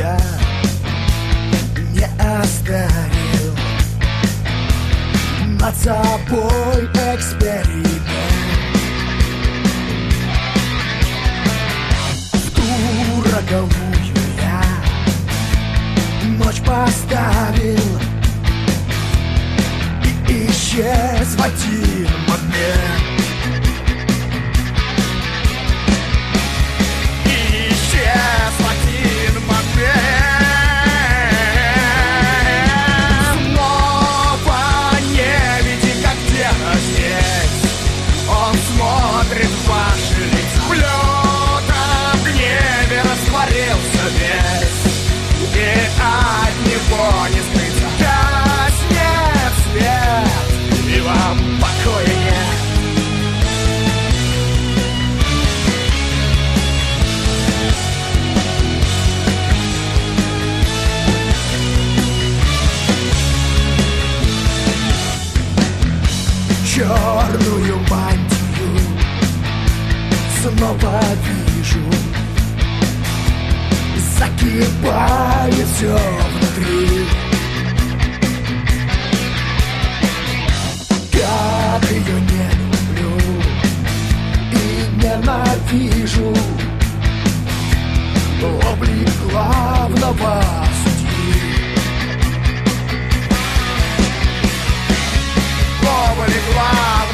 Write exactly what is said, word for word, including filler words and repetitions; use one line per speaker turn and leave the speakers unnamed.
я не оставил над собой эксперимент. В ту роковую я ночь поставил и исчез в один момент. Исчез в один момент. Снова не видим, как где-то здесь он смотрит в ваши лица. В лютом гневе растворился весь, и от него не скрыться. Гаснет свет, и вам покоя нет. Черную мантию снова вижу, закипает все внутри. Как ее не люблю и ненавижу, облик главного судьи. Облик главного